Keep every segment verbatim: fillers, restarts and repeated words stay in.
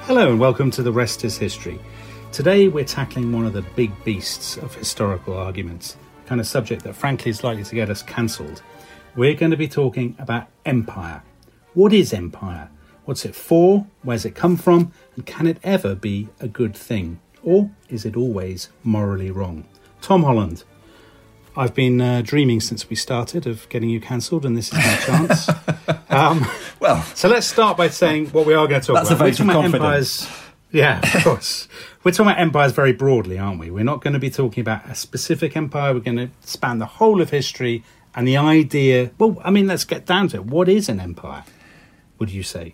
Hello and welcome to The Rest is History. Today we're tackling one of the big beasts of historical arguments, the kind of subject that frankly is likely to get us cancelled. We're going to be talking about empire. What is empire? What's it for? Where's it come from? And can it ever be a good thing? Or is it always morally wrong? Tom Holland, I've been uh, dreaming since we started of getting you cancelled, and this is my chance. Um, well, so let's start by saying what we are going to talk that's about. That's a vote of confidence. Empires, yeah, of course. We're talking about empires very broadly, aren't we? We're not going to be talking about a specific empire. We're going to span the whole of history and the idea. Well, I mean, let's get down to it. What is an empire, would you say?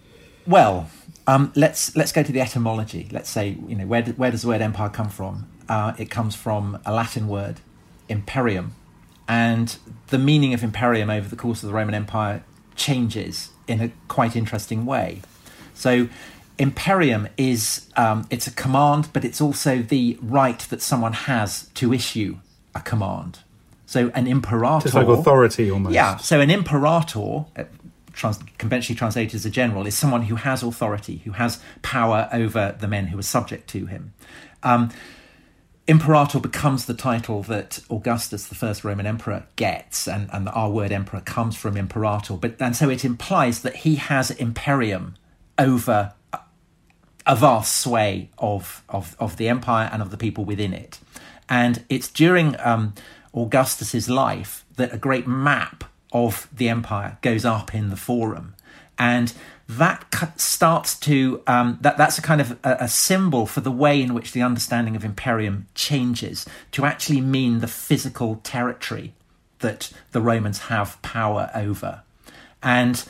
Well, um, let's let's go to the etymology. Let's say, you know, where where does the word empire come from? Uh, it comes from a Latin word, imperium, and the meaning of imperium over the course of the Roman Empire changes in a quite interesting way. So imperium is um, it's a command, but it's also the right that someone has to issue a command. So an imperator, just like authority almost. Yeah. So an imperator, uh, trans- conventionally translated as a general, is someone who has authority, who has power over the men who are subject to him. Um, Imperator becomes the title that Augustus, the first Roman emperor, gets, and, and our word emperor comes from imperator. But and so it implies that he has imperium over a, a vast sway of, of of the empire and of the people within it. And it's during um, Augustus's life that a great map of the empire goes up in the Forum, and that starts to, um, that that's a kind of a, a symbol for the way in which the understanding of imperium changes to actually mean the physical territory that the Romans have power over. And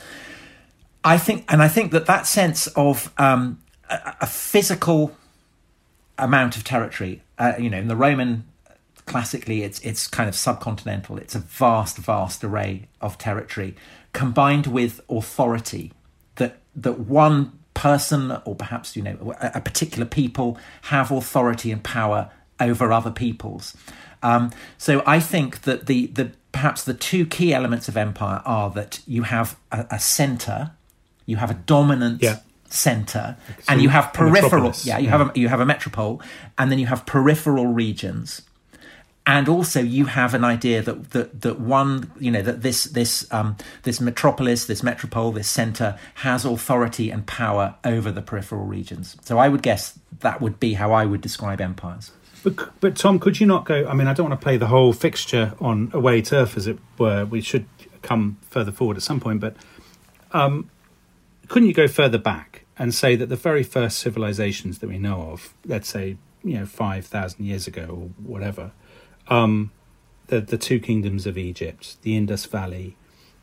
I think, and I think that that sense of um, a, a physical amount of territory, uh, you know, in the Roman, classically, it's it's kind of subcontinental. It's a vast, vast array of territory combined with authority. That that one person, or perhaps, you know, a, a particular people, have authority and power over other peoples. Um, so I think that the the perhaps the two key elements of empire are that you have a, a centre, you have a dominant yeah. centre, so and you have peripheral. Yeah, you yeah. have a, you have a metropole, and then you have peripheral regions. And also, you have an idea that that that one, you know, that this this um, this metropolis, this metropole, this centre has authority and power over the peripheral regions. So I would guess that would be how I would describe empires. But, but Tom, could you not go? I mean, I don't want to play the whole fixture on away turf, as it were. We should come further forward at some point. But um, couldn't you go further back and say that the very first civilizations that we know of, let's say, you know, five thousand years ago or whatever. Um, the the two kingdoms of Egypt, the Indus Valley,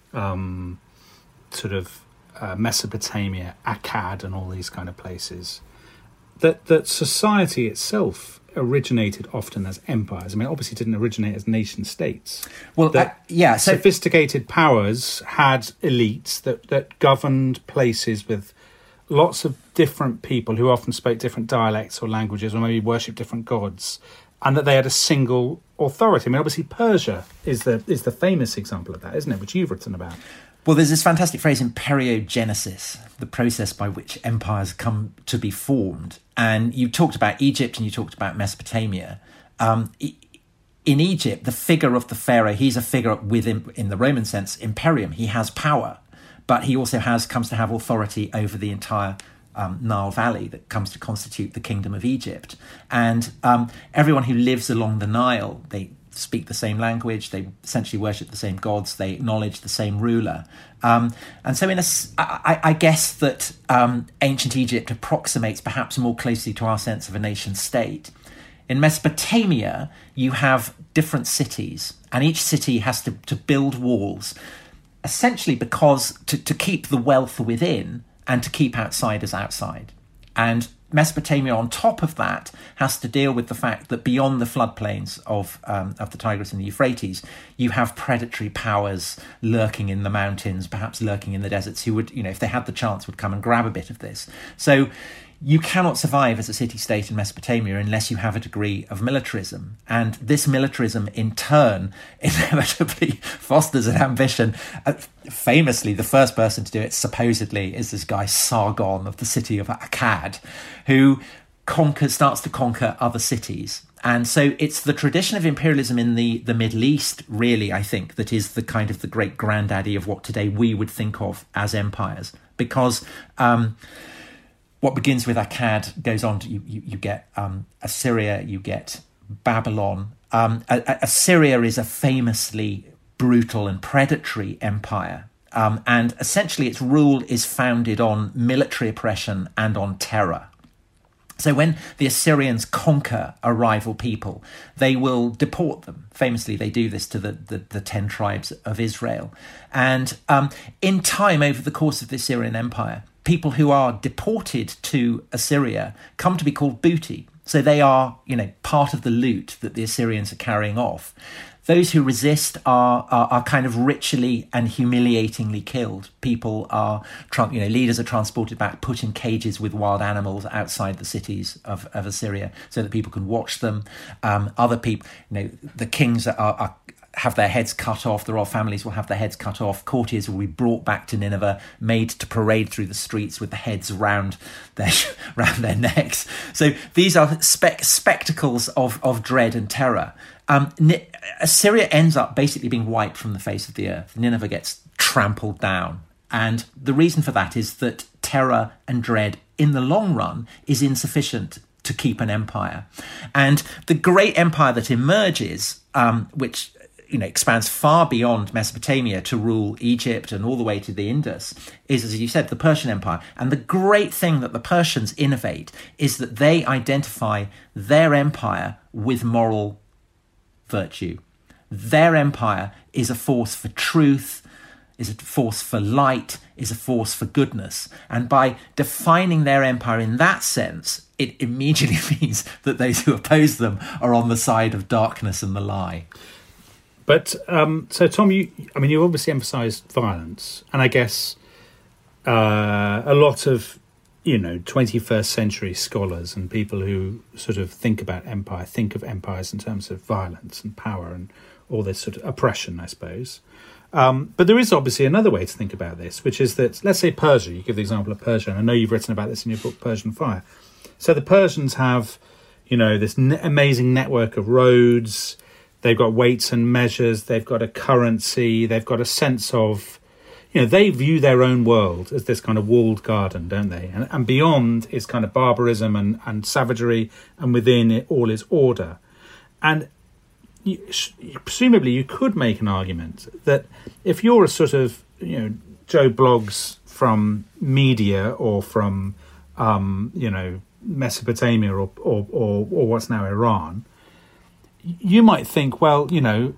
um, sort of uh, Mesopotamia, Akkad, and all these kind of places, that that society itself originated often as empires. I mean, obviously it didn't originate as nation states. Well, uh, yeah. So sophisticated powers had elites that, that governed places with lots of different people who often spoke different dialects or languages, or maybe worshipped different gods. And that they had a single authority. I mean, obviously, Persia is the is the famous example of that, isn't it? Which you've written about. Well, there's this fantastic phrase, imperiogenesis, the process by which empires come to be formed. And you talked about Egypt and you talked about Mesopotamia. Um, in Egypt, the figure of the pharaoh, he's a figure within, in the Roman sense, imperium. He has power, but he also has comes to have authority over the entire Um, Nile Valley that comes to constitute the Kingdom of Egypt. And um, everyone who lives along the Nile, they speak the same language, they essentially worship the same gods, they acknowledge the same ruler. Um, and so in a, I, I guess that um, ancient Egypt approximates perhaps more closely to our sense of a nation state. In Mesopotamia, you have different cities, and each city has to, to build walls, essentially because to, to keep the wealth within and to keep outsiders outside. And Mesopotamia, on top of that, has to deal with the fact that beyond the floodplains of um, of the Tigris and the Euphrates, you have predatory powers lurking in the mountains, perhaps lurking in the deserts, who would, you know, if they had the chance, would come and grab a bit of this. So you cannot survive as a city-state in Mesopotamia unless you have a degree of militarism. And this militarism, in turn, inevitably fosters an ambition. Uh, famously, the first person to do it, supposedly, is this guy Sargon of the city of Akkad, who conquers, starts to conquer other cities. And so it's the tradition of imperialism in the, the Middle East, really, I think, that is the kind of the great granddaddy of what today we would think of as empires. Because um, what begins with Akkad goes on to, you, you, you get um, Assyria, you get Babylon. Um, Assyria is a famously brutal and predatory empire. Um, and essentially its rule is founded on military oppression and on terror. So when the Assyrians conquer a rival people, they will deport them. Famously, they do this to the, the, the ten tribes of Israel. And um, in time, over the course of the Assyrian Empire, people who are deported to Assyria come to be called booty. So they are, you know, part of the loot that the Assyrians are carrying off. Those who resist are, are are kind of ritually and humiliatingly killed. People are, you know, leaders are transported back, put in cages with wild animals outside the cities of, of Assyria so that people can watch them. Um, other people, you know, the kings are, are have their heads cut off. The royal families will have their heads cut off. Courtiers will be brought back to Nineveh, made to parade through the streets with the heads round their round their necks. So these are spec- spectacles of, of dread and terror. Um, Assyria ends up basically being wiped from the face of the earth. Nineveh gets trampled down. And the reason for that is that terror and dread in the long run is insufficient to keep an empire. And the great empire that emerges, um, which you know expands far beyond Mesopotamia to rule Egypt and all the way to the Indus, is, as you said, the Persian Empire. And the great thing that the Persians innovate is that they identify their empire with moral virtue. Their empire is a force for truth, is a force for light, is a force for goodness. And by defining their empire in that sense, it immediately means that those who oppose them are on the side of darkness and the lie. But um, so, Tom, you, I mean, you obviously emphasised violence, and I guess uh, a lot of, you know, twenty-first century scholars and people who sort of think about empire think of empires in terms of violence and power and all this sort of oppression, I suppose. Um, but there is obviously another way to think about this, which is that, let's say Persia, you give the example of Persia, and I know you've written about this in your book, Persian Fire. So the Persians have, you know, this ne- amazing network of roads. They've got weights and measures. They've got a currency. They've got a sense of, you know, they view their own world as this kind of walled garden, don't they? And, and beyond is kind of barbarism and, and savagery, and within it all is order. And you, presumably you could make an argument that if you're a sort of, you know, Joe Bloggs from Media or from, um, you know, Mesopotamia or, or, or, or what's now Iran, you might think, well, you know,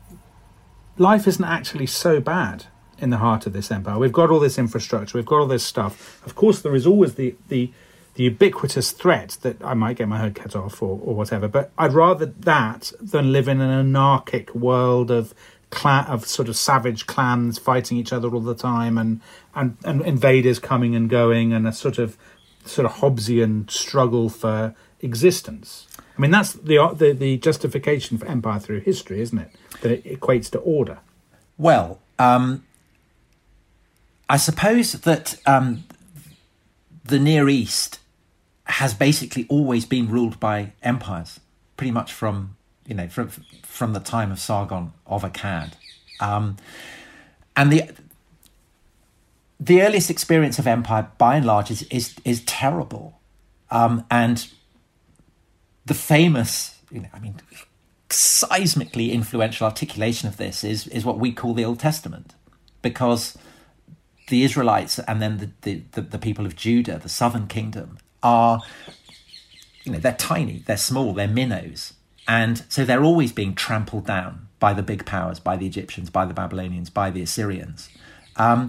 life isn't actually so bad in the heart of this empire. We've got all this infrastructure, we've got all this stuff. Of course, there is always the the, the ubiquitous threat that I might get my head cut off or, or whatever. But I'd rather that than live in an anarchic world of clan, of sort of savage clans fighting each other all the time, and, and, and invaders coming and going, and a sort of sort of Hobbesian struggle for existence. I mean, that's the, the the justification for empire through history, isn't it? That it equates to order. Well, um, I suppose that um, the Near East has basically always been ruled by empires, pretty much from you know from from the time of Sargon of Akkad, um, and the the earliest experience of empire, by and large, is is, is terrible, um, and the famous, you know, I mean, seismically influential articulation of this is is what we call the Old Testament, because the Israelites and then the, the, the, the people of Judah, the southern kingdom, are, you know, they're tiny, they're small, they're minnows. And so they're always being trampled down by the big powers, by the Egyptians, by the Babylonians, by the Assyrians. Um,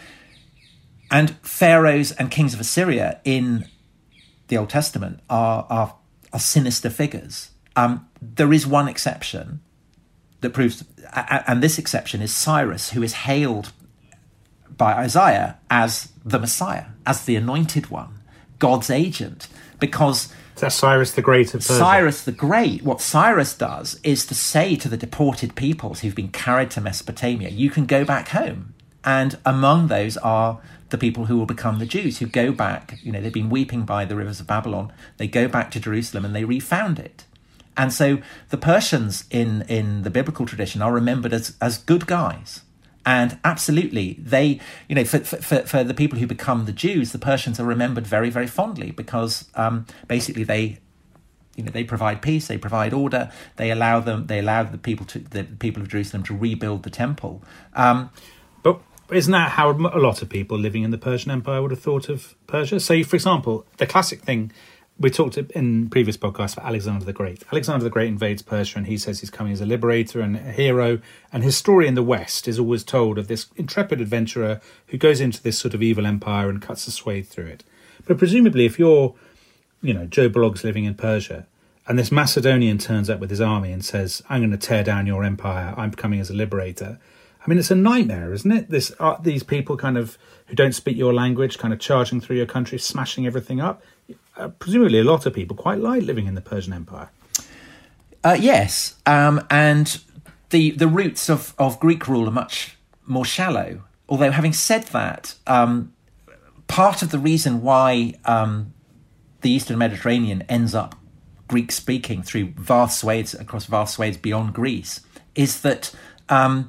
and pharaohs and kings of Assyria in the Old Testament are are are sinister figures. Um, there is one exception that proves, and this exception is Cyrus, who is hailed by Isaiah as the Messiah, as the anointed one, God's agent, because that's Cyrus the Great of Persia. Cyrus the Great, what Cyrus does is to say to the deported peoples who've been carried to Mesopotamia, you can go back home. And among those are the people who will become the Jews, who go back. You know, they've been weeping by the rivers of Babylon. They go back to Jerusalem and they refound it. And so the Persians in, in the biblical tradition are remembered as, as good guys. And absolutely, they, you know, for, for for the people who become the Jews, the Persians are remembered very, very fondly because um, basically they, you know, they provide peace, they provide order, they allow them, they allow the people to the people of Jerusalem to rebuild the temple. Um, but isn't that how a lot of people living in the Persian Empire would have thought of Persia? So, for example, the classic thing. We talked in previous podcasts about Alexander the Great. Alexander the Great invades Persia and he says he's coming as a liberator and a hero. And his story in the West is always told of this intrepid adventurer who goes into this sort of evil empire and cuts a swathe through it. But presumably if you're, you know, Joe Bloggs living in Persia and this Macedonian turns up with his army and says, I'm going to tear down your empire, I'm coming as a liberator. I mean, it's a nightmare, isn't it? This uh, these people kind of who don't speak your language, kind of charging through your country, smashing everything up. Uh, presumably a lot of people quite like living in the Persian Empire. Uh, yes, um, and the the roots of, of Greek rule are much more shallow. Although having said that, um, part of the reason why um, the Eastern Mediterranean ends up Greek-speaking through vast swathes, across vast swathes beyond Greece, is that um,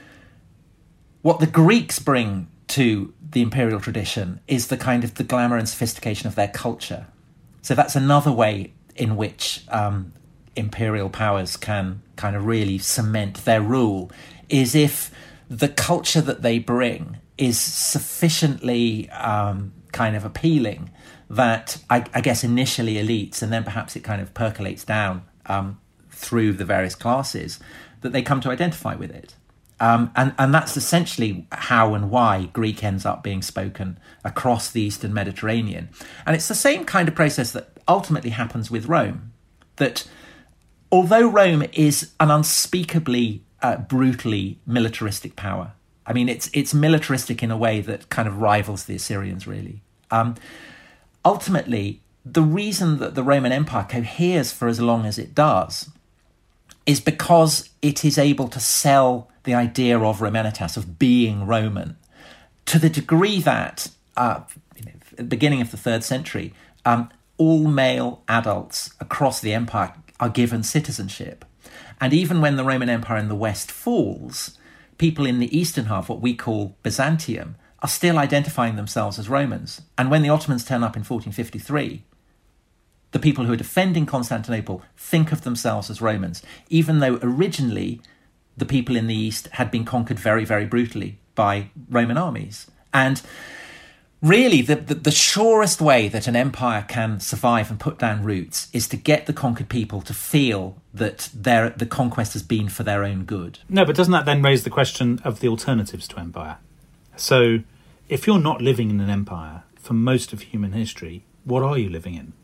what the Greeks bring to the imperial tradition is the kind of the glamour and sophistication of their culture. So that's another way in which um, imperial powers can kind of really cement their rule, is if the culture that they bring is sufficiently um, kind of appealing that I, I guess initially elites, and then perhaps it kind of percolates down um, through the various classes, that they come to identify with it. Um, and, and that's essentially how and why Greek ends up being spoken across the Eastern Mediterranean. And it's the same kind of process that ultimately happens with Rome, that although Rome is an unspeakably, uh, brutally militaristic power, I mean, it's it's militaristic in a way that kind of rivals the Assyrians, really. Um, ultimately, the reason that the Roman Empire coheres for as long as it does is because it is able to sell the idea of Romanitas, of being Roman, to the degree that, uh, you know, at the beginning of the third century, um, all male adults across the empire are given citizenship. And even when the Roman Empire in the West falls, people in the eastern half, what we call Byzantium, are still identifying themselves as Romans. And when the Ottomans turn up in fourteen fifty-three, the people who are defending Constantinople think of themselves as Romans, even though originally the people in the East had been conquered very, very brutally by Roman armies. And really, the, the, the surest way that an empire can survive and put down roots is to get the conquered people to feel that their, the conquest has been for their own good. No, but doesn't that then raise the question of the alternatives to empire? So if you're not living in an empire for most of human history, what are you living in?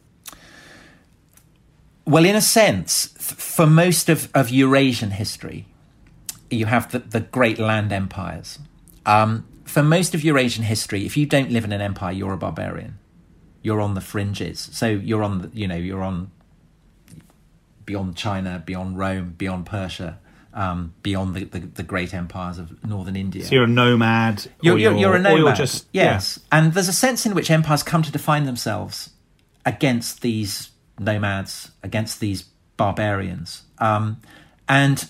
Well, in a sense, th- for most of, of Eurasian history, you have the, the great land empires. Um, for most of Eurasian history, if you don't live in an empire, you're a barbarian. You're on the fringes. So you're on, the, you know, you're on beyond China, beyond Rome, beyond Persia, um, beyond the, the, the great empires of northern India. So you're a nomad. You're, you're, you're, you're a nomad. Or you're just, yes. Yeah. And there's a sense in which empires come to define themselves against these nomads, against these barbarians. Um, and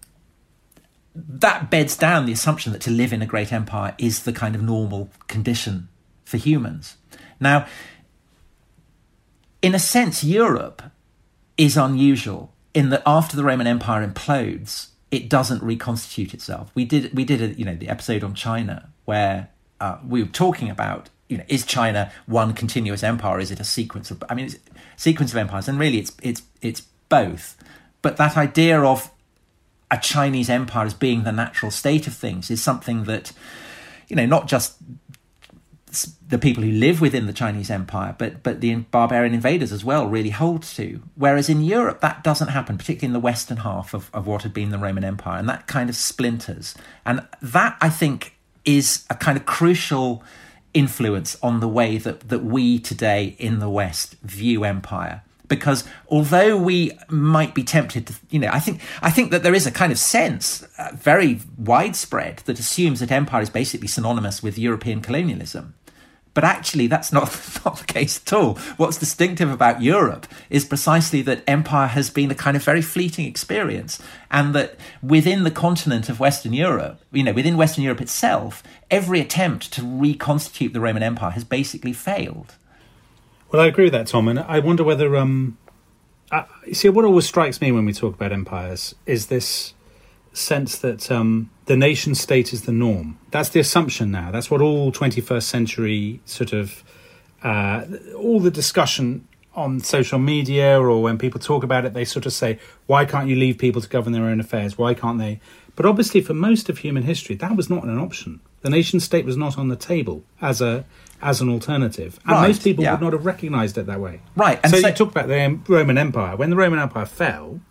that beds down the assumption that to live in a great empire is the kind of normal condition for humans. Now, in a sense, Europe is unusual in that after the Roman Empire implodes, it doesn't reconstitute itself. We did we did a, you know the episode on China where uh, we were talking about, you know, is China one continuous empire? Is it a sequence of? I mean, it's a sequence of empires, and really, it's it's it's both. But that idea of a Chinese empire as being the natural state of things is something that, you know, not just the people who live within the Chinese empire, but but the barbarian invaders as well really hold to. Whereas in Europe, that doesn't happen, particularly in the western half of, of what had been the Roman Empire, and that kind of splinters. And that, I think, is a kind of crucial influence on the way that, that we today in the West view empire. Because although we might be tempted to, you know, I think I think that there is a kind of sense, uh, very widespread, that assumes that empire is basically synonymous with European colonialism. But actually, that's not, not the case at all. What's distinctive about Europe is precisely that empire has been a kind of very fleeting experience, and that within the continent of Western Europe, you know, within Western Europe itself, every attempt to reconstitute the Roman Empire has basically failed. Well, I agree with that, Tom, and I wonder whether, um, I, you see, what always strikes me when we talk about empires is this sense that um, the nation state is the norm. That's the assumption now. That's what all twenty-first century sort of, uh, all the discussion on social media or when people talk about it, they sort of say, why can't you leave people to govern their own affairs? Why can't they? But obviously for most of human history, that was not an option. The nation state was not on the table as a as an alternative. And right, most people yeah. would not have recognised it that way. Right. And so, so you talk about the Roman Empire. When the Roman Empire fell,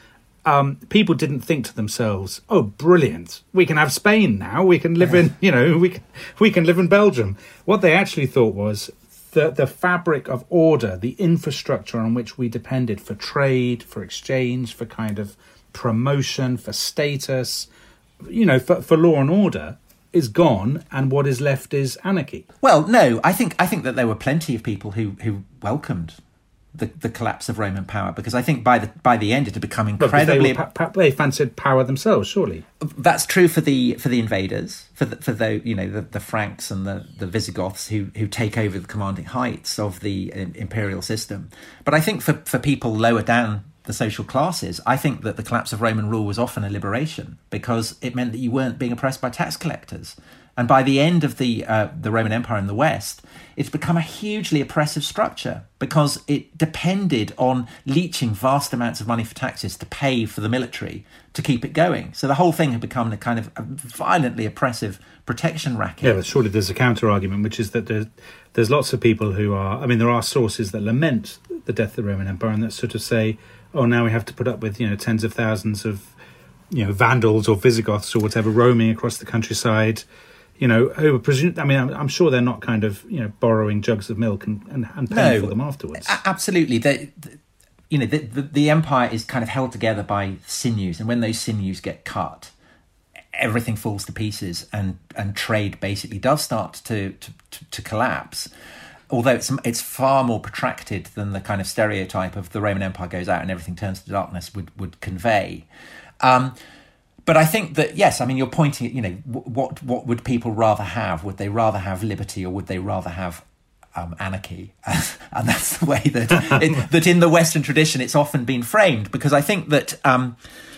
um, people didn't think to themselves, oh, brilliant, we can have Spain now. We can live in, you know, we can, we can live in Belgium. What they actually thought was the, the fabric of order, the infrastructure on which we depended for trade, for exchange, for kind of promotion, for status, you know, for, for law and order, is gone, and what is left is anarchy. Well, no, I think I think that there were plenty of people who, who welcomed the, the collapse of Roman power, because I think by the by the end it had become incredibly. They, were, pa- they fancied power themselves, surely. That's true for the for the invaders, for the, for the you know the, the Franks and the, the Visigoths who who take over the commanding heights of the imperial system. But I think for for people lower down the social classes, I think that the collapse of Roman rule was often a liberation, because it meant that you weren't being oppressed by tax collectors. And by the end of the uh, the Roman Empire in the West, it's become a hugely oppressive structure, because it depended on leeching vast amounts of money for taxes to pay for the military to keep it going. So the whole thing had become a kind of a violently oppressive protection racket. Yeah, but surely there's a counter argument, which is that there's, there's lots of people who are, I mean, there are sources that lament the death of the Roman Empire and that sort of say, oh, now we have to put up with, you know, tens of thousands of, you know, Vandals or Visigoths or whatever roaming across the countryside, you know, who are presumed, I mean, I'm, I'm sure they're not kind of, you know, borrowing jugs of milk and, and, and paying no, for them afterwards. A- absolutely. The, the, you know, the, the, the empire is kind of held together by sinews, and when those sinews get cut, everything falls to pieces, and, and trade basically does start to, to, to, to collapse. Although it's it's far more protracted than the kind of stereotype of the Roman Empire goes out and everything turns to darkness would, would convey. Um, but I think that, yes, I mean, you're pointing at, you know, what what would people rather have? Would they rather have liberty, or would they rather have um, anarchy? And that's the way that, it, that in the Western tradition it's often been framed, because I think that, um,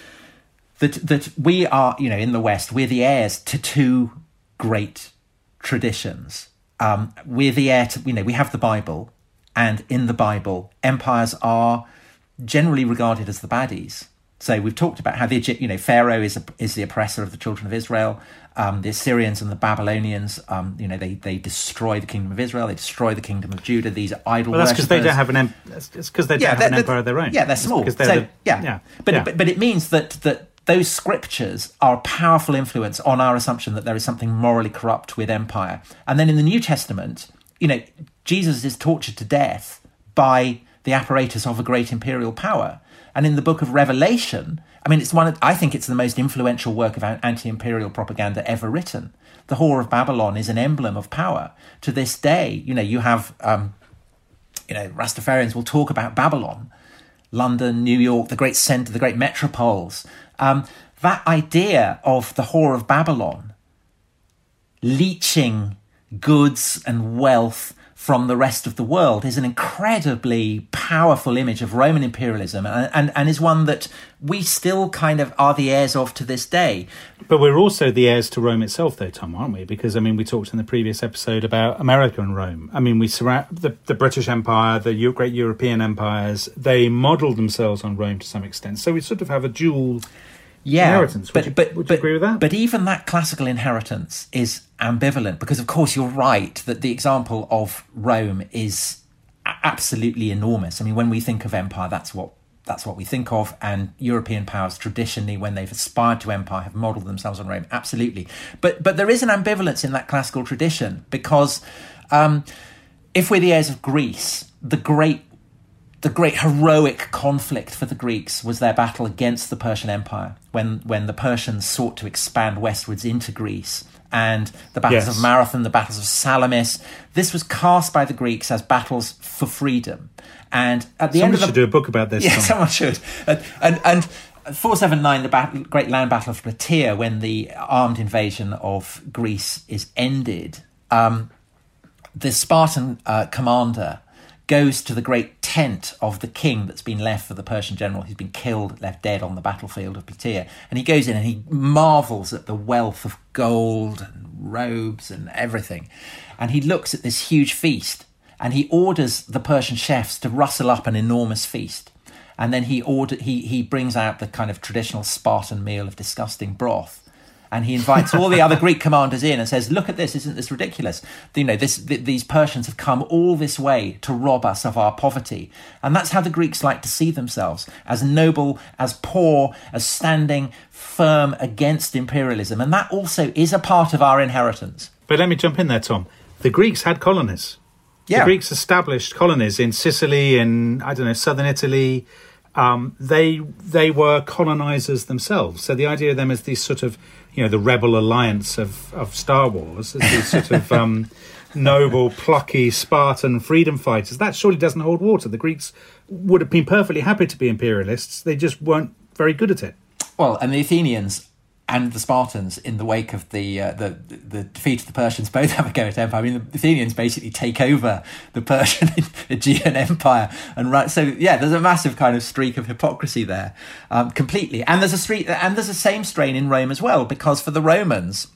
that, that we are, you know, in the West, we're the heirs to two great traditions. Um, we're the heir to, you know, we have the Bible, and in the Bible, empires are generally regarded as the baddies. So we've talked about how the, you know, Pharaoh is a, is the oppressor of the children of Israel. Um, the Assyrians and the Babylonians, um, you know, they, they destroy the kingdom of Israel. They destroy the kingdom of Judah. These are idol Well, that's because they worshippers. don't have an. Em- it's because they don't Yeah, have an they're- empire of their own. Yeah, they're small. Because they're So, the- yeah, yeah, but, yeah. but but it means that that those scriptures are a powerful influence on our assumption that there is something morally corrupt with empire. And then in the New Testament, you know, Jesus is tortured to death by the apparatus of a great imperial power. And in the book of Revelation, I mean, it's one of, I think it's the most influential work of anti-imperial propaganda ever written. The Whore of Babylon is an emblem of power. To this day, you know, you have, um, you know, Rastafarians will talk about Babylon, London, New York, the great centre, the great metropoles. Um, that idea of the Whore of Babylon leeching goods and wealth from the rest of the world is an incredibly powerful image of Roman imperialism, and, and, and is one that we still kind of are the heirs of to this day. But we're also the heirs to Rome itself, though, Tom, aren't we? Because, I mean, we talked in the previous episode about America and Rome. I mean, we surround the, the British Empire, the Euro- great European empires, they modelled themselves on Rome to some extent. So we sort of have a dual yeah, inheritance. Would, but, you, but, would but, you agree with that? But even that classical inheritance is ambivalent, because, of course, you're right that the example of Rome is a- absolutely enormous. I mean, when we think of empire, that's what that's what we think of, and European powers traditionally, when they've aspired to empire, have modelled themselves on Rome. Absolutely. But but there is an ambivalence in that classical tradition, because um, if we're the heirs of Greece, the great the great heroic conflict for the Greeks was their battle against the Persian Empire, when when the Persians sought to expand westwards into Greece. And the battles yes. of Marathon, the battles of Salamis, this was cast by the Greeks as battles for freedom. And at the Somebody end of the, should do a book about this. Yeah, someone should. And and, and four seventy-nine, the battle, great land battle of Plataea, when the armed invasion of Greece is ended, um, the Spartan uh, commander goes to the great tent of the king that's been left for the Persian general who's been killed, left dead on the battlefield of Plataea. And he goes in and he marvels at the wealth of gold and robes and everything. And he looks at this huge feast, and he orders the Persian chefs to rustle up an enormous feast. And then he order he he brings out the kind of traditional Spartan meal of disgusting broth. And he invites all the other Greek commanders in and says, look at this, isn't this ridiculous? You know, this th- these Persians have come all this way to rob us of our poverty. And that's how the Greeks like to see themselves, as noble, as poor, as standing firm against imperialism. And that also is a part of our inheritance. But let me jump in there, Tom. The Greeks had colonies. Yeah. The Greeks established colonies in Sicily, in, I don't know, southern Italy. Um, they they were colonizers themselves. So the idea of them as these sort of, you know, the rebel alliance of, of Star Wars, as these sort of um, noble, plucky, Spartan freedom fighters, that surely doesn't hold water. The Greeks would have been perfectly happy to be imperialists. They just weren't very good at it. Well, and the Athenians and the Spartans, in the wake of the uh, the the defeat of the Persians, both have a go at empire. I mean, the Athenians basically take over the Persian Aegean Empire, and right. So yeah, there's a massive kind of streak of hypocrisy there, um, completely. And there's a streak, and there's the same strain in Rome as well, because for the Romans,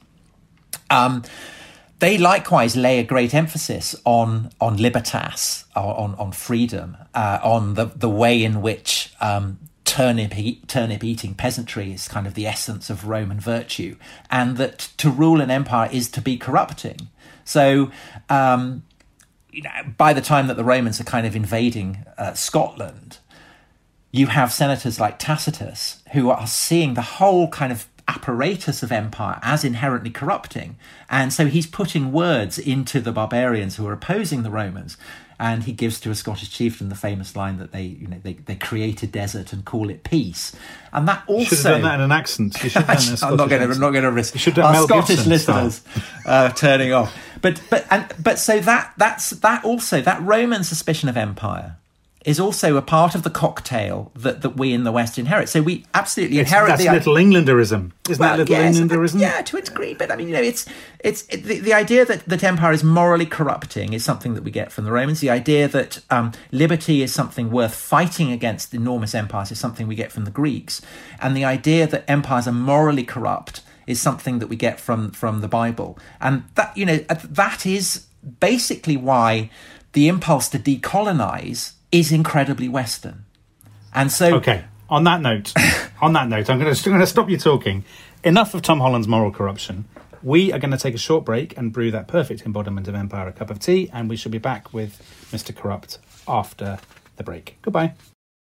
um, they likewise lay a great emphasis on on libertas, on on freedom, uh, on the the way in which Um, Turnip, eat, turnip eating peasantry is kind of the essence of Roman virtue, and that to rule an empire is to be corrupting. So um, you know, by the time that the Romans are kind of invading uh, Scotland, you have senators like Tacitus who are seeing the whole kind of apparatus of empire as inherently corrupting. And so he's putting words into the barbarians who are opposing the Romans. And he gives to a Scottish chieftain the famous line that they, you know, they, they create a desert and call it peace. And that also, you should have done that in an accent. You should have done that in a I'm not going to, I'm not going to risk our Mel Scottish Gibson listeners uh, turning off. But but and but so that that's that also that Roman suspicion of empire is also a part of the cocktail that, that we in the West inherit. So we absolutely it's, inherit that's the little Englanderism, isn't well, that little yes, Englanderism? Yeah, to a degree. But I mean, you know, it's it's it, the, the idea that, that empire is morally corrupting is something that we get from the Romans. The idea that um, liberty is something worth fighting against enormous empires is something we get from the Greeks. And the idea that empires are morally corrupt is something that we get from from the Bible. And that, you know, that is basically why the impulse to decolonize is incredibly Western. And so, okay, on that note, on that note, I'm going to, I'm going to stop you talking. Enough of Tom Holland's moral corruption. We are going to take a short break and brew that perfect embodiment of empire, a cup of tea, and we shall be back with Mister Corrupt after the break. Goodbye.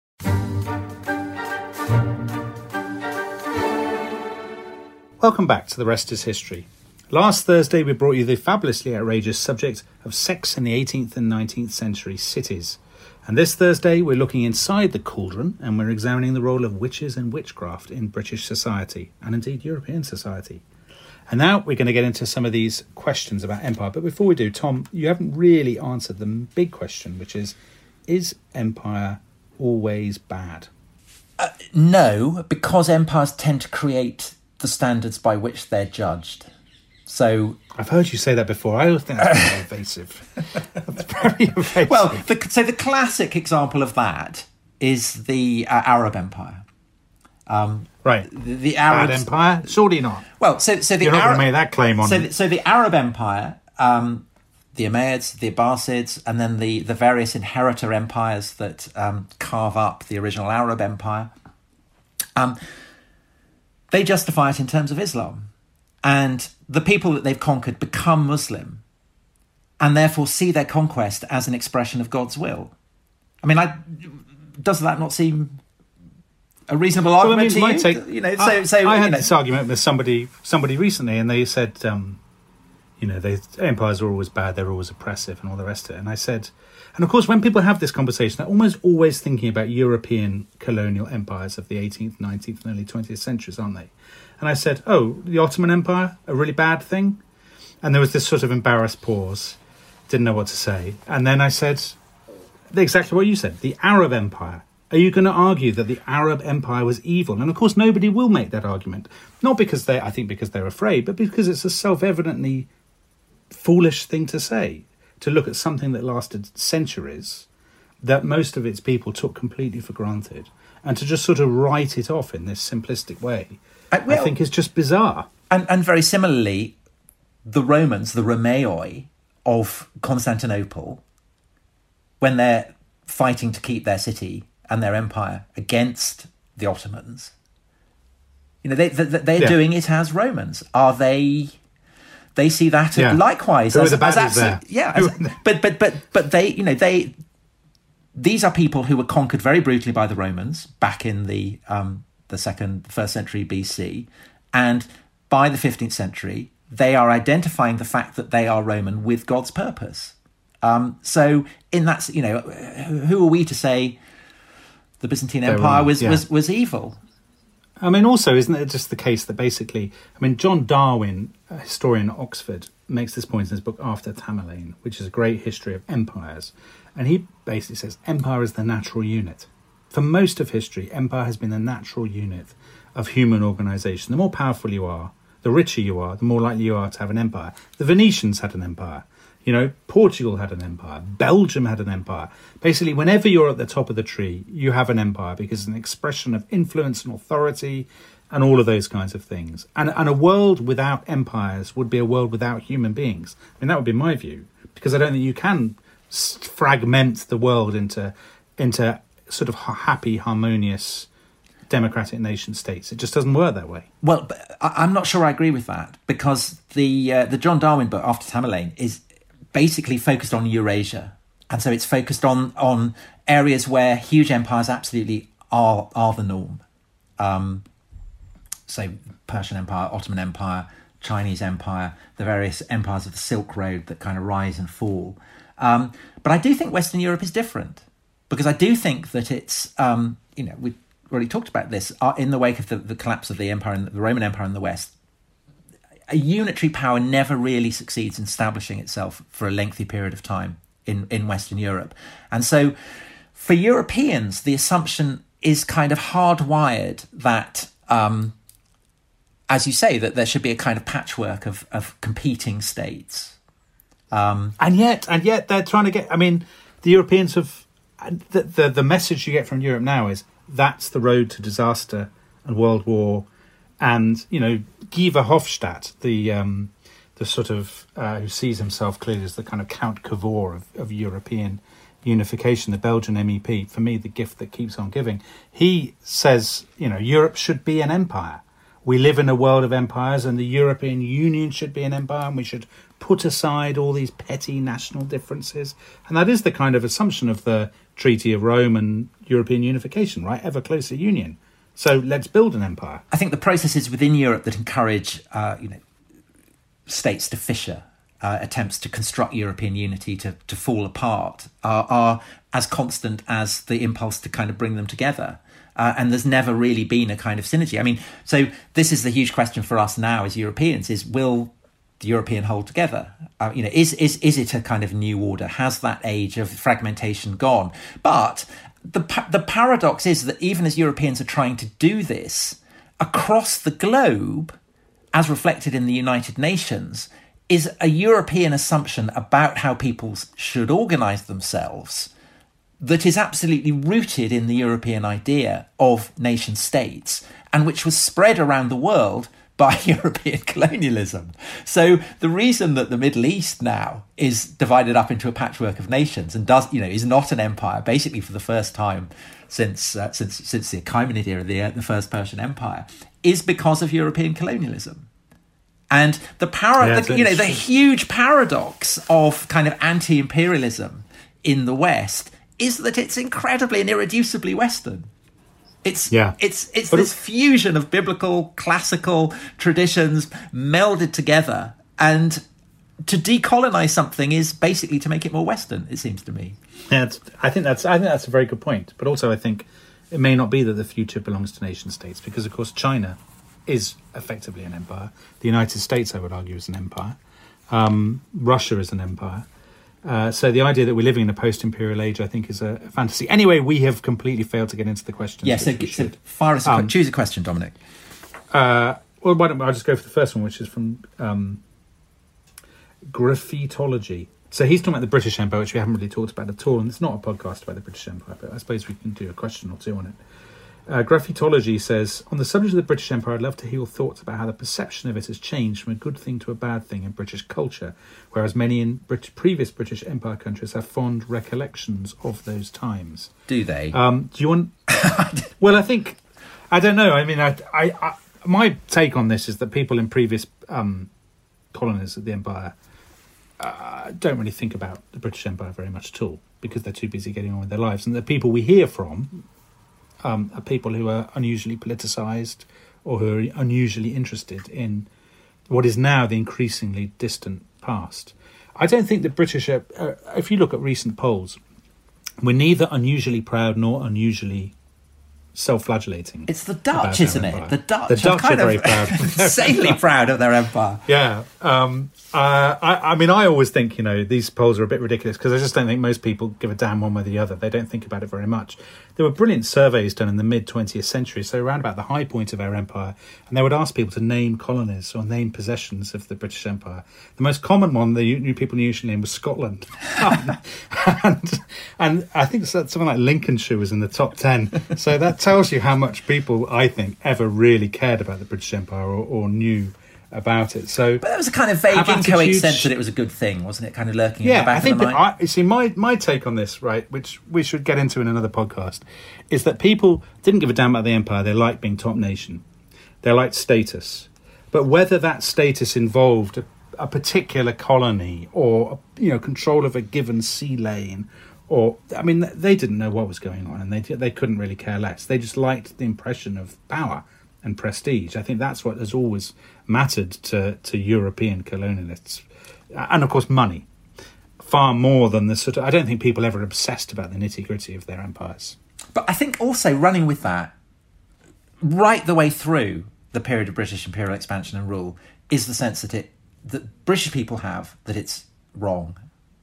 Welcome back to The Rest is History. Last Thursday, we brought you the fabulously outrageous subject of sex in the eighteenth and nineteenth century cities. And this Thursday, we're looking inside the cauldron and we're examining the role of witches and witchcraft in British society and indeed European society. And now we're going to get into some of these questions about empire. But before we do, Tom, you haven't really answered the big question, which is, is empire always bad? Uh, no, because empires tend to create the standards by which they're judged. So I've heard you say that before. I think that's very evasive. That's very evasive. Well, the, so the classic example of that is the uh, Arab Empire. Um, right. The, the Arab Empire? Surely not. Well, so so the You're not Arab, going to make that claim on so it. The, so the Arab Empire, um, the Umayyads, the Abbasids, and then the, the various inheritor empires that um, carve up the original Arab Empire, um, they justify it in terms of Islam. And the people that they've conquered become Muslim and therefore see their conquest as an expression of God's will. I mean, I, does that not seem a reasonable Well, I argument mean, my to take- you? You know, so, I, so I you had know. this argument with somebody somebody recently, and they said, um, you know, they, empires are always bad, they're always oppressive, and all the rest of it. And I said, and of course, when people have this conversation, they're almost always thinking about European colonial empires of the eighteenth, nineteenth, and early twentieth centuries, aren't they? And I said, oh, the Ottoman Empire, a really bad thing? And there was this sort of embarrassed pause, didn't know what to say. And then I said, exactly what you said, the Arab Empire. Are you going to argue that the Arab Empire was evil? And of course, nobody will make that argument. Not because they, I think because they're afraid, but because it's a self-evidently foolish thing to say, to look at something that lasted centuries, that most of its people took completely for granted, and to just sort of write it off in this simplistic way, I, well, I think is just bizarre. And, and very similarly, the Romans, the Romaioi of Constantinople, when they're fighting to keep their city and their empire against the Ottomans, you know, they, they, they're Yeah. doing it as Romans. Are they... They see that Yeah. likewise Who are as, the as baddies there? absolute, yeah. As, but but but but they, you know, they. These are people who were conquered very brutally by the Romans back in the um, the second, first century B C, and by the fifteenth century, they are identifying the fact that they are Roman with God's purpose. Um, so, in that, you know, who are we to say the Byzantine They're Empire wrong, was, yeah. was was evil? I mean, also, isn't it just the case that basically, I mean, John Darwin, a historian at Oxford, makes this point in his book After Tamerlane, which is a great history of empires. And he basically says empire is the natural unit. For most of history, empire has been the natural unit of human organisation. The more powerful you are, the richer you are, the more likely you are to have an empire. The Venetians had an empire. You know, Portugal had an empire. Belgium had an empire. Basically, whenever you're at the top of the tree, you have an empire because it's an expression of influence and authority and all of those kinds of things. And, and a world without empires would be a world without human beings. I mean, that would be my view, because I don't think you can s- fragment the world into into sort of happy, harmonious, democratic nation states. It just doesn't work that way. Well, but I- I'm not sure I agree with that, because the uh, the John Darwin book After Tamerlane is basically focused on Eurasia, and so it's focused on on areas where huge empires absolutely are are the norm. Um, so Persian Empire, Ottoman Empire, Chinese Empire, the various empires of the Silk Road that kind of rise and fall. Um, but I do think Western Europe is different, because I do think that it's um, you know we already talked about this uh, in the wake of the, the collapse of the empire, in the, the Roman Empire in the West. A unitary power never really succeeds in establishing itself for a lengthy period of time in, in Western Europe. And so for Europeans, the assumption is kind of hardwired that, um, as you say, that there should be a kind of patchwork of, of competing states. Um, And yet, and yet they're trying to get, I mean, the Europeans have, the, the, the message you get from Europe now is that's the road to disaster and world war. And, you know, Guy Verhofstadt, the um, the sort of, uh, who sees himself clearly as the kind of Count Cavour of, of European unification, the Belgian M E P, for me, the gift that keeps on giving. He says, you know, Europe should be an empire. We live in a world of empires, and the European Union should be an empire, and we should put aside all these petty national differences. And that is the kind of assumption of the Treaty of Rome and European unification, right? Ever closer union. So let's build an empire. I think the processes within Europe that encourage, uh, you know, states to fissure, uh, attempts to construct European unity to, to fall apart, are, are as constant as the impulse to kind of bring them together. Uh, and there's never really been a kind of synergy. I mean, so this is the huge question for us now as Europeans: is will the European hold together? Uh, you know, is is is it a kind of new order? Has that age of fragmentation gone? But the the paradox is that even as Europeans are trying to do this across the globe, as reflected in the United Nations, is a European assumption about how peoples should organise themselves that is absolutely rooted in the European idea of nation states, and which was spread around the world by European colonialism. So the reason that the Middle East now is divided up into a patchwork of nations and does, you know, is not an empire, basically for the first time since uh, since since the Achaemenid era, the uh, the first Persian Empire, is because of European colonialism. And the power, yeah, the, you know, the huge paradox of kind of anti-imperialism in the West is that it's incredibly and irreducibly Western. It's Yeah. it's it's But this fusion of biblical, classical traditions melded together, and to decolonize something is basically to make it more Western. It seems to me. Yeah, it's, I think that's I think that's a very good point. But also, I think it may not be that the future belongs to nation states, because of course China is effectively an empire. The United States, I would argue, is an empire. Um, Russia is an empire. Uh, so the idea that we're living in a post-imperial age, I think, is a, a fantasy. Anyway, we have completely failed to get into the questions. Yeah, so, so fire us a Um, choose a question, Dominic. Uh, well, why don't I just go for the first one, which is from um, Graphitology. So he's talking about the British Empire, which we haven't really talked about at all, and it's not a podcast about the British Empire, but I suppose we can do a question or two on it. Uh, Graphitology says, on the subject of the British Empire, I'd love to hear your thoughts about how the perception of it has changed from a good thing to a bad thing in British culture, whereas many in Brit- previous British Empire countries have fond recollections of those times. Do they? Um, do you want... Well, I think... I don't know. I mean, I, I, I, my take on this is that people in previous um, colonies of the Empire uh, don't really think about the British Empire very much at all, because they're too busy getting on with their lives. And the people we hear from um, are people who are unusually politicised or who are unusually interested in what is now the increasingly distant past. I don't think the British are, uh, if you look at recent polls, we're neither unusually proud nor unusually self-flagellating. It's the Dutch, isn't it? empire. The Dutch, The Dutch are, are kind very of proud. insanely proud of their empire. Yeah. Um, uh, I, I mean, I always think, you know, these polls are a bit ridiculous because I just don't think most people give a damn one way or the other. They don't think about it very much. There were brilliant surveys done in the mid-twentieth century, so around about the high point of our empire, and they would ask people to name colonies or name possessions of the British Empire. The most common one the new people usually name was Scotland. um, and, and I think something like Lincolnshire was in the top ten. So that tells you how much people, I think, ever really cared about the British Empire or, or knew about it. So, but there was a kind of vague, inchoate attitudes, sense that it was a good thing, wasn't it? Kind of lurking yeah, in the back I think of the that mind. I, see, my, my take on this, right, which we should get into in another podcast, is that people didn't give a damn about the empire. They liked being top nation. They liked status. But whether that status involved a, a particular colony or, you know, control of a given sea lane, or, I mean, they didn't know what was going on, and they they couldn't really care less. They just liked the impression of power and prestige. I think that's what has always mattered to, to European colonialists. And, of course, money. Far more than the sort of... I don't think people ever obsessed about the nitty-gritty of their empires. But I think also running with that, right the way through the period of British imperial expansion and rule, is the sense that it that British people have that it's wrong.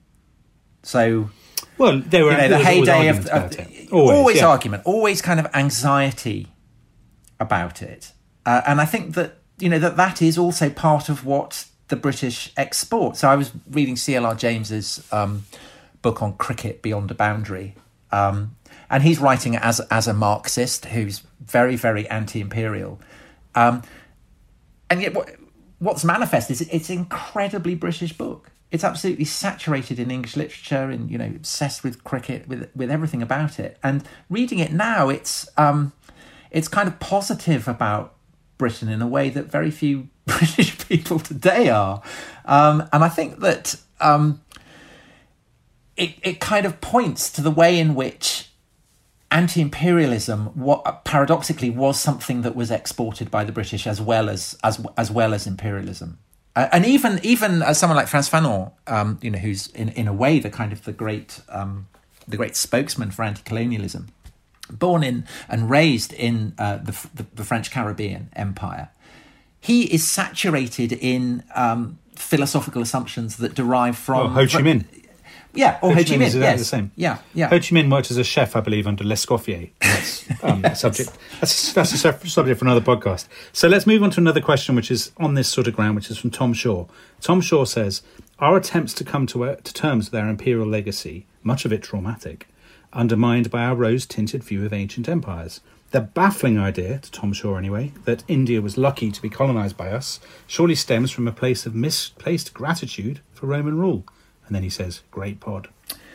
So... Well, they were, you know, the heyday of, of always, always yeah. argument, always kind of anxiety about it, uh, and I think that you know that that is also part of what the British export. So I was reading C L R James's um, book on cricket beyond a boundary, um, and he's writing as as a Marxist who's very very anti-imperial, um, and yet what what's manifest is it's an incredibly British book. It's absolutely saturated in English literature, and you know, obsessed with cricket, with with everything about it. And reading it now, it's um, it's kind of positive about Britain in a way that very few British people today are. Um, and I think that um, it it kind of points to the way in which anti-imperialism, what paradoxically was something that was exported by the British as well as as as well as imperialism. Uh, and even even as someone like Frantz Fanon, um, you know, who's in, in a way the kind of the great um, the great spokesman for anti-colonialism, born in and raised in uh, the, the the French Caribbean Empire, he is saturated in um, philosophical assumptions that derive from Oh, Ho Chi Minh. Yeah, or Ho, Ho Chi Minh. Is exactly yes, the same. Yeah, yeah. Ho Chi Minh worked as a chef, I believe, under L'Escoffier. That's um, Yes. a subject. That's that's a sub- subject for another podcast. So let's move on to another question, which is on this sort of ground, which is from Tom Shaw. Tom Shaw says, "Our attempts to come to, uh, to terms with our imperial legacy, much of it traumatic, undermined by our rose-tinted view of ancient empires. The baffling idea, to Tom Shaw anyway, that India was lucky to be colonised by us, surely stems from a place of misplaced gratitude for Roman rule." And then he says, "Great pod."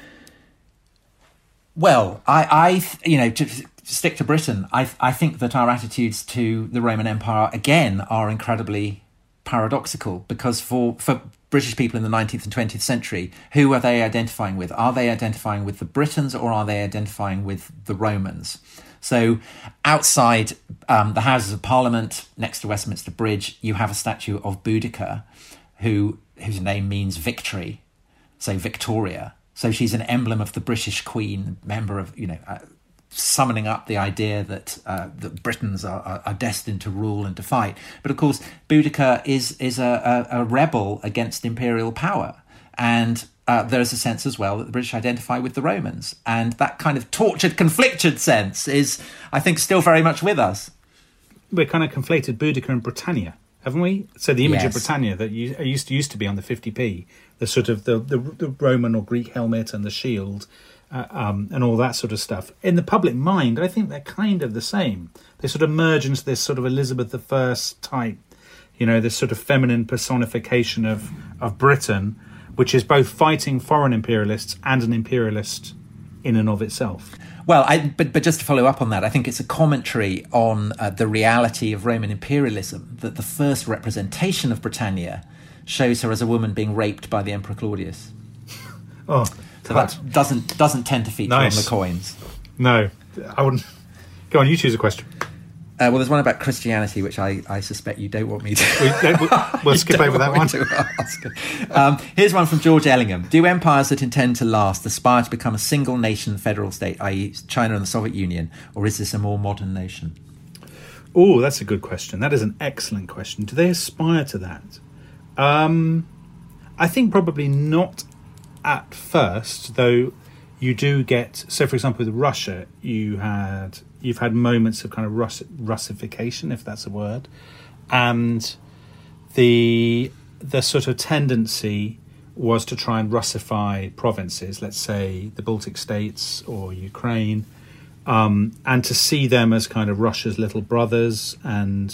Well, I, I, you know, to stick to Britain, I, I think that our attitudes to the Roman Empire again are incredibly paradoxical, because for for British people in the nineteenth and twentieth century, who are they identifying with? Are they identifying with the Britons, or are they identifying with the Romans? So outside um, the Houses of Parliament, next to Westminster Bridge, you have a statue of Boudica, who whose name means victory, so Victoria. So she's an emblem of the British Queen, member of, you know, uh, summoning up the idea that uh, that Britons are, are, are destined to rule and to fight. But of course, Boudica is is a, a, a rebel against imperial power. And uh, there is a sense as well that the British identify with the Romans. And that kind of tortured, conflicted sense is, I think, still very much with us. We're kind of conflated Boudica and Britannia, haven't we? So the image Yes. of Britannia that used to used to be on the fifty p, the sort of the, the, the Roman or Greek helmet and the shield, uh, um, and all that sort of stuff. In the public mind, I think they're kind of the same. They sort of merge into this sort of Elizabeth the First type, you know, this sort of feminine personification of, of Britain, which is both fighting foreign imperialists and an imperialist in and of itself. Well, I, but but just to follow up on that, I think it's a commentary on uh, the reality of Roman imperialism, that the first representation of Britannia shows her as a woman being raped by the Emperor Claudius. Oh, so that doesn't doesn't tend to feature nice. on the coins. No, I wouldn't. Go on, you choose a question. Uh, well, there's one about Christianity, which I, I suspect you don't want me to... We, we'll we'll skip over that one. um, here's one from George Ellingham. Do empires that intend to last aspire to become a single nation federal state, that is. China and the Soviet Union, or is this a more modern nation? Oh, that's a good question. That is an excellent question. Do they aspire to that? Um, I think probably not at first, though you do get... So, for example, with Russia, you had... You've had moments of kind of Russ- Russification, if that's a word, and the the sort of tendency was to try and Russify provinces, let's say the Baltic states or Ukraine, um, and to see them as kind of Russia's little brothers and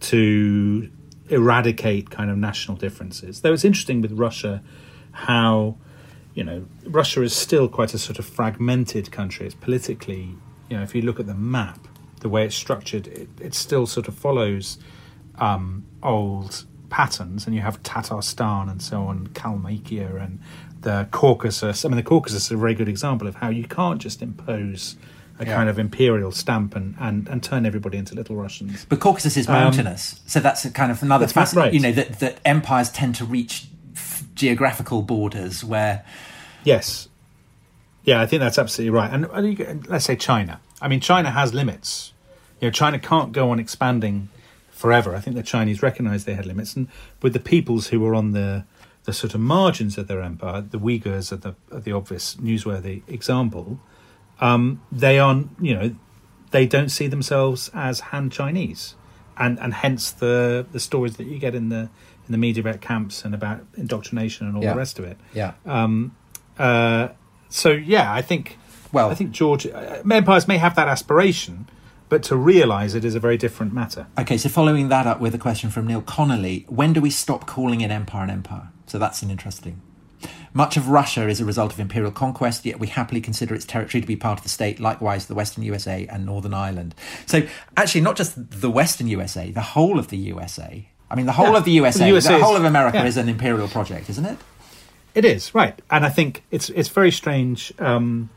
to eradicate kind of national differences. Though it's interesting with Russia how, you know, Russia is still quite a sort of fragmented country. It's politically... You know, if you look at the map, the way it's structured, it, it still sort of follows um, old patterns. And you have Tatarstan and so on, Kalmykia and the Caucasus. I mean, the Caucasus is a very good example of how you can't just impose a yeah. kind of imperial stamp and, and, and turn everybody into little Russians. But Caucasus is mountainous, um, so that's a kind of another facet. Right. You know, that, that empires tend to reach f- geographical borders where... Yes. Yeah, I think that's absolutely right. And, and let's say China. I mean, China has limits. You know, China can't go on expanding forever. I think the Chinese recognised they had limits. And with the peoples who were on the the sort of margins of their empire, the Uyghurs are the, are the obvious newsworthy example, um, they are, you know, they don't see themselves as Han Chinese. And and hence the, the stories that you get in the in the media about camps and about indoctrination and all yeah. the rest of it. Yeah. Um, uh, So yeah, I think well, I think George uh, empires may have that aspiration, but to realise it is a very different matter. Okay, so following that up with a question from Neil Connolly: when do we stop calling an empire an empire? So that's an interesting. Much of Russia is a result of imperial conquest, yet we happily consider its territory to be part of the state. Likewise, the Western U S A and Northern Ireland. So actually, not just the Western U S A, the whole of the U S A. I mean, the whole yeah. of the U S A, the, U S A the is, whole of America yeah. is an imperial project, isn't it? It is, right. And I think it's it's very strange. Um,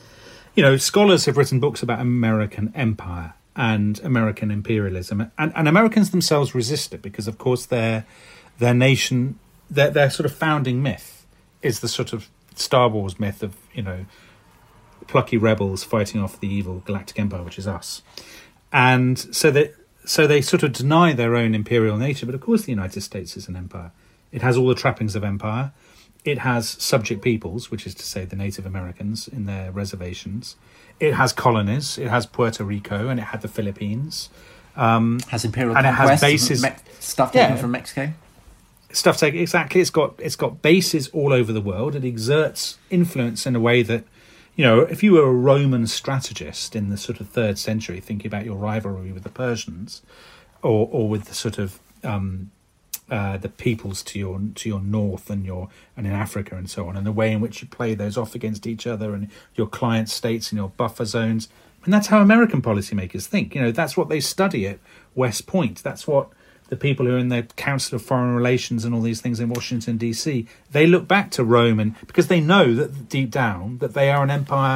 you know, scholars have written books about American empire and American imperialism. And, and Americans themselves resist it because, of course, their their nation, their, their sort of founding myth is the sort of Star Wars myth of, you know, plucky rebels fighting off the evil galactic empire, which is us. And so they, so they sort of deny their own imperial nature. But, of course, the United States is an empire. It has all the trappings of empire. It has subject peoples, which is to say the Native Americans in their reservations. It has colonies. It has Puerto Rico, and it had the Philippines. Um, has imperial and conquest, it has bases, me- stuff taken yeah, from Mexico. Stuff taken exactly. It's got it's got bases all over the world. It exerts influence in a way that, you know, if you were a Roman strategist in the sort of third century, thinking about your rivalry with the Persians, or or with the sort of um, Uh, the peoples to your to your north and your and in Africa and so on, and the way in which you play those off against each other and your client states and your buffer zones. And that's how American policymakers think. You know, that's what they study at West Point. That's what the people who are in the Council of Foreign Relations and all these things in Washington, D C, they look back to Rome, and because they know that deep down that they are an empire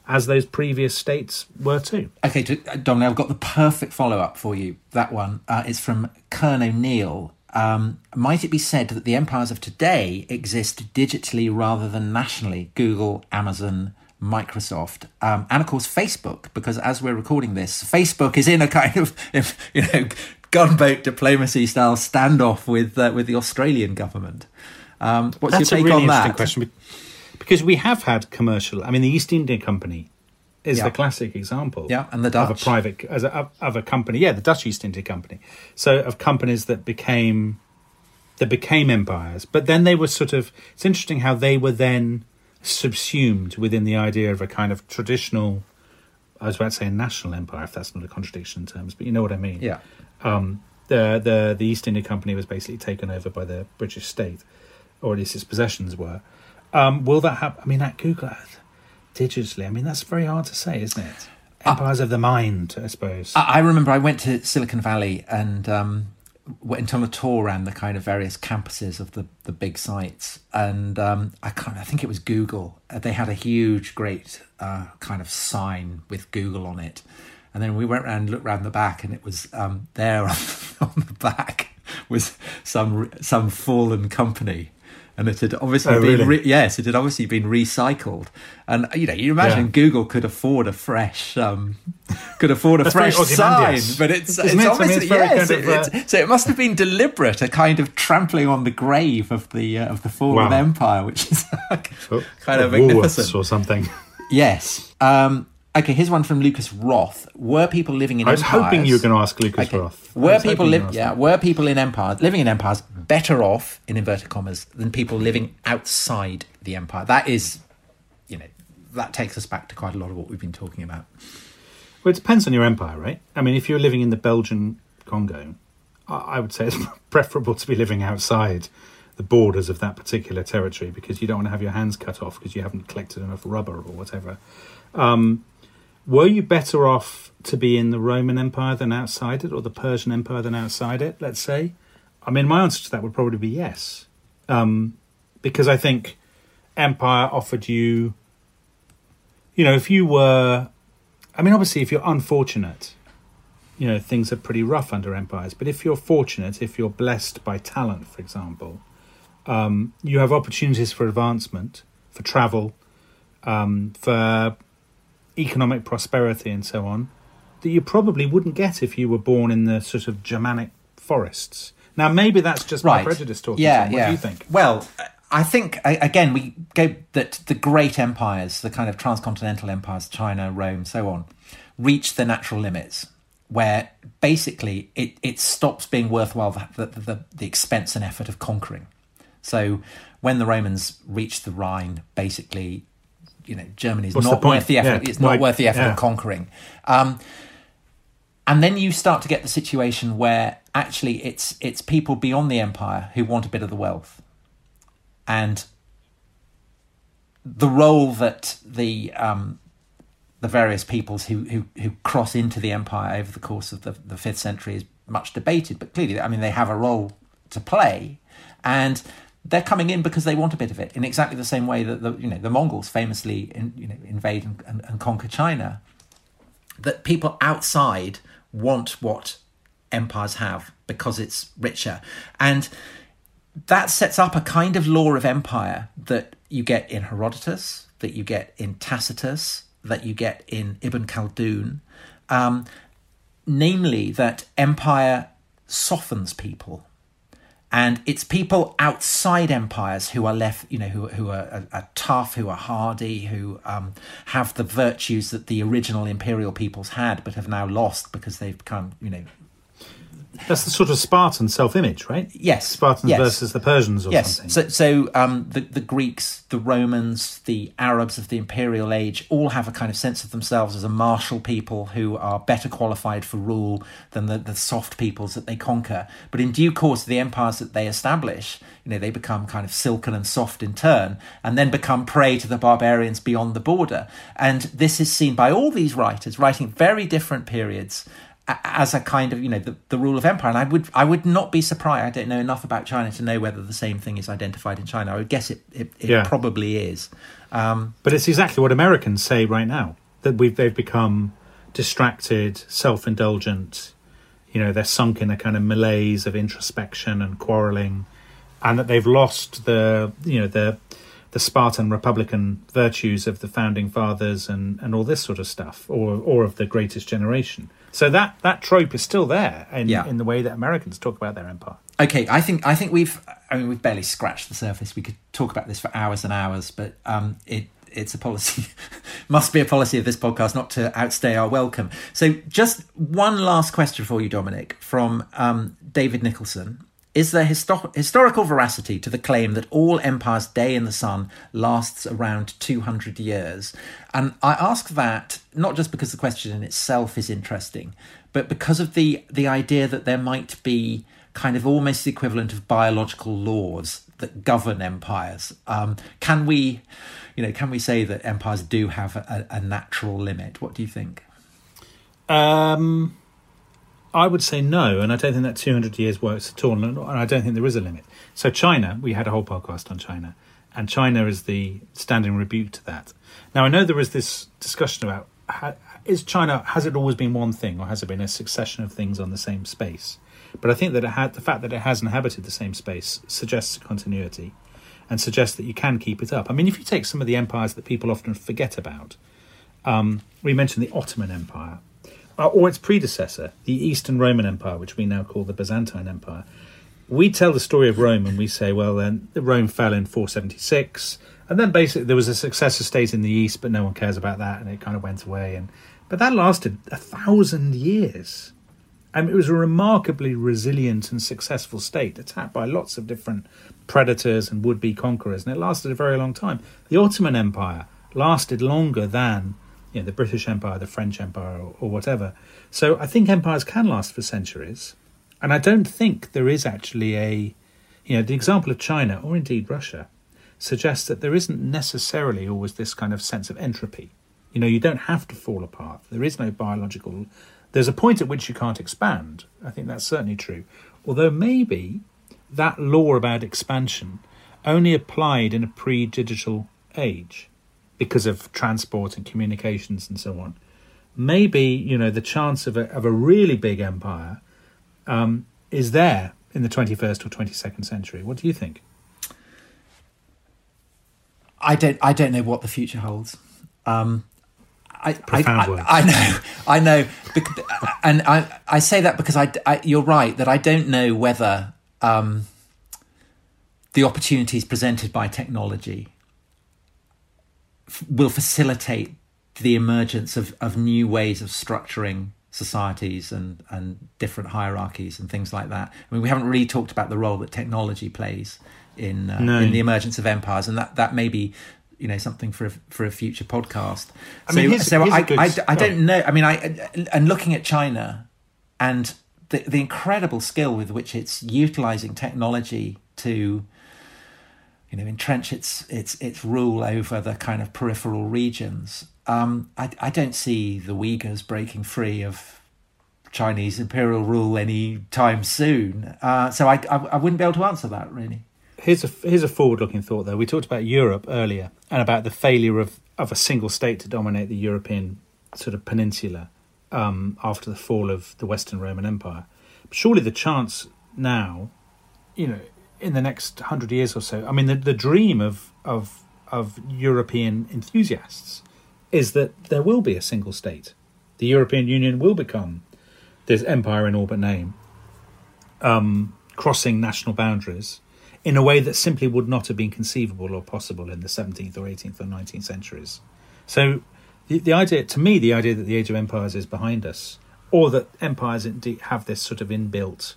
as those previous states were too. Okay, to, uh, Dominic, I've got the perfect follow-up for you. That one uh, is from Kern O'Neill. Um, might it be said that the empires of today exist digitally rather than nationally? Google, Amazon, Microsoft, um, and of course Facebook, because as we're recording this, Facebook is in a kind of, if, you know, gunboat diplomacy style standoff with uh, with the Australian government. Um, what's That's your take a really on that? interesting question, because we have had commercial. I mean, the East India Company is Yeah. the classic example. Yeah, and the of a Dutch. private as a, of, of a company. Yeah, the Dutch East India Company. So of companies that became that became empires, but then they were sort of. It's interesting how they were then subsumed within the idea of a kind of traditional. I was about to say a national empire, if that's not a contradiction in terms, but you know what I mean. Yeah. Um, the the the East India Company was basically taken over by the British state, or at least its possessions were. Um, will that happen? I mean, at Google Earth, digitally, I mean, that's very hard to say, isn't it? Empires uh, of the mind, I suppose. I remember I went to Silicon Valley and um, went on a tour around the kind of various campuses of the, the big sites. And um, I can't, I think it was Google. They had a huge, great uh, kind of sign with Google on it. And then we went around and looked around the back, and it was um, there on, on the back was some some fallen company. And it had obviously oh, been really? re- yes, it had obviously been recycled. And you know, you imagine Yeah. Google could afford a fresh um, could afford a That's fresh very sign, Ozymandias. but it's, it's Isn't it? I mean, obviously it's very yes. kind of, it- uh, it's- so it must have been deliberate, a kind of trampling on the grave of the uh, of the fallen Wow. empire, which is Oh, kind of Woolworths magnificent. or something. Yes. Um, okay, here's one from Lucas Roth. Were people living in I was empires? hoping you were going to ask Lucas Okay. Roth. I Were was people hoping you live? were Yeah, asking. were people in empires living in empires better off, in inverted commas, than people living outside the empire? That is, you know, that takes us back to quite a lot of what we've been talking about. Well, it depends on your empire, right? I mean, if you're living in the Belgian Congo, I I would say it's preferable to be living outside the borders of that particular territory, because you don't want to have your hands cut off because you haven't collected enough rubber or whatever. Um, were you better off to be in the Roman Empire than outside it, or the Persian Empire than outside it, let's say? I mean, my answer to that would probably be yes. Um, because I think empire offered you, you know, if you were, I mean, obviously, if you're unfortunate, you know, things are pretty rough under empires. But if you're fortunate, if you're blessed by talent, for example, um, you have opportunities for advancement, for travel, um, for economic prosperity and so on, that you probably wouldn't get if you were born in the sort of Germanic forests. Now, maybe that's just my Right. prejudice talking. Yeah, Tom. What yeah. do you think? Well, I think a- again we go that the great empires, the kind of transcontinental empires, China, Rome, so on, reach the natural limits where basically it, it stops being worthwhile the, the, the, the expense and effort of conquering. So when the Romans reached the Rhine, basically, you know, Germany's What's not the point? worth the effort. Yeah, It's not like- worth the effort yeah. of conquering. Um, and then you start to get the situation where actually it's it's people beyond the empire who want a bit of the wealth. And the role that the um, the various peoples who, who who cross into the empire over the course of the, the fifth century is much debated, but clearly, I mean, they have a role to play, and they're coming in because they want a bit of it, in exactly the same way that the you know the Mongols famously in, you know invade and, and, and conquer China. That people outside want what empires have because it's richer, and that sets up a kind of law of empire that you get in Herodotus, that you get in Tacitus, that you get in Ibn Khaldun, um, namely that empire softens people. And it's people outside empires who are left, you know, who who are, are, are tough, who are hardy, who um, have the virtues that the original imperial peoples had, but have now lost because they've become, you know. That's the sort of Spartan self-image, right? Yes, Spartans yes. versus the Persians or yes. something. So, so um, the the Greeks, the Romans, the Arabs of the imperial age all have a kind of sense of themselves as a martial people who are better qualified for rule than the, the soft peoples that they conquer. But in due course, the empires that they establish, you know, they become kind of silken and soft in turn, and then become prey to the barbarians beyond the border. And this is seen by all these writers, writing very different periods, as a kind of, you know, the, the rule of empire. And I would I would not be surprised. I don't know enough about China to know whether the same thing is identified in China. I would guess it it, it yeah. probably is. Um, but it's exactly what Americans say right now, that we've they've become distracted, self-indulgent. You know, they're sunk in a kind of malaise of introspection and quarrelling, and that they've lost the, you know, the the Spartan Republican virtues of the founding fathers and, and all this sort of stuff, or or of the greatest generation. So that, that trope is still there in, yeah. in the way that Americans talk about their empire. Okay, I think I think we've I mean we've barely scratched the surface. We could talk about this for hours and hours, but um, it it's a policy, must be a policy of this podcast not to outstay our welcome. So just one last question for you, Dominic, from um, David Nicholson. Is there histo- historical veracity to the claim that all empire's day in the sun lasts around two hundred years? And I ask that not just because the question in itself is interesting, but because of the, the idea that there might be kind of almost the equivalent of biological laws that govern empires. Um, can we, you know, can we say that empires do have a, a natural limit? What do you think? Um... I would say no, and I don't think that two hundred years works at all, and I don't think there is a limit. So China, we had a whole podcast on China, and China is the standing rebuke to that. Now, I know there was this discussion about, how, is China, has it always been one thing, or has it been a succession of things on the same space? But I think that it had, the fact that it has inhabited the same space suggests continuity, and suggests that you can keep it up. I mean, if you take some of the empires that people often forget about, um, we mentioned the Ottoman Empire, or its predecessor, the Eastern Roman Empire, which we now call the Byzantine Empire. We tell the story of Rome and we say, well, then Rome fell in four seventy-six, and then basically there was a successor state in the East, but no one cares about that, and it kind of went away. And but that lasted a thousand years. I mean, it was a remarkably resilient and successful state, attacked by lots of different predators and would-be conquerors, and it lasted a very long time. The Ottoman Empire lasted longer than, you know, the British Empire, the French Empire, or, or whatever. So I think empires can last for centuries. And I don't think there is actually a, you know, the example of China, or indeed Russia, suggests that there isn't necessarily always this kind of sense of entropy. You know, you don't have to fall apart. There is no biological... There's a point at which you can't expand. I think that's certainly true. Although maybe that law about expansion only applied in a pre-digital age, because of transport and communications and so on. Maybe, you know, the chance of a, of a really big empire um, is there in the twenty-first or twenty-second century. What do you think? I don't I don't know what the future holds. Um, I, Profound I, words. I, I know, I know. Because, and I, I say that because I, I, you're right, that I don't know whether um, the opportunities presented by technology will facilitate the emergence of, of new ways of structuring societies and, and different hierarchies and things like that. I mean, we haven't really talked about the role that technology plays in uh, no. in the emergence of empires, and that, that may be, you know, something for a, for a future podcast. I so mean, here's, so here's I, good, I, I don't know. I mean, I and looking at China and the, the incredible skill with which it's utilising technology to, you know, entrench its its its rule over the kind of peripheral regions. Um, I, I don't see the Uyghurs breaking free of Chinese imperial rule any time soon. Uh, so I, I I wouldn't be able to answer that, really. Here's a here's a forward-looking thought, though. We talked about Europe earlier and about the failure of, of a single state to dominate the European sort of peninsula um, after the fall of the Western Roman Empire. But surely the chance now, you know, in the next hundred years or so, I mean, the, the dream of, of of European enthusiasts is that there will be a single state. The European Union will become this empire in all but name, um, crossing national boundaries in a way that simply would not have been conceivable or possible in the seventeenth or eighteenth or nineteenth centuries. So the, the idea, to me, the idea that the age of empires is behind us, or that empires indeed have this sort of inbuilt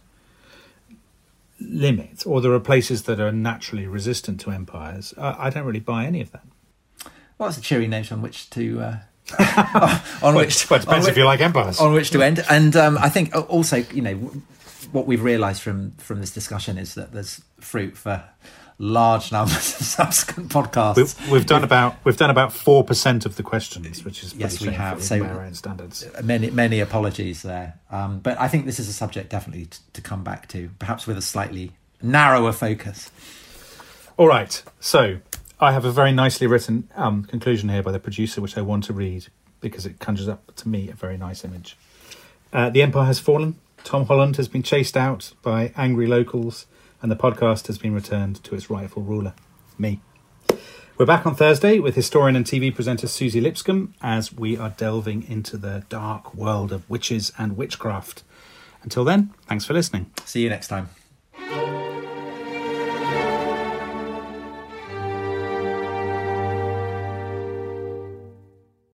limit, or there are places that are naturally resistant to empires, I, I don't really buy any of that. Well, it's a cheery note on which to... Uh, on well, which, well, it depends on if which, you like empires. On which to end. And um, I think also, you know, what we've realised from, from this discussion is that there's fruit for large numbers of subsequent podcasts. We've, we've done if, about we've done about four percent of the questions, which is yes, we have. So by our own standards. Many many apologies there, um, but I think this is a subject definitely to, to come back to, perhaps with a slightly narrower focus. All right, so I have a very nicely written um, conclusion here by the producer, which I want to read because it conjures up to me a very nice image. Uh, the Empire has fallen. Tom Holland has been chased out by angry locals, and the podcast has been returned to its rightful ruler, me. We're back on Thursday with historian and T V presenter Susie Lipscomb as we are delving into the dark world of witches and witchcraft. Until then, thanks for listening. See you next time.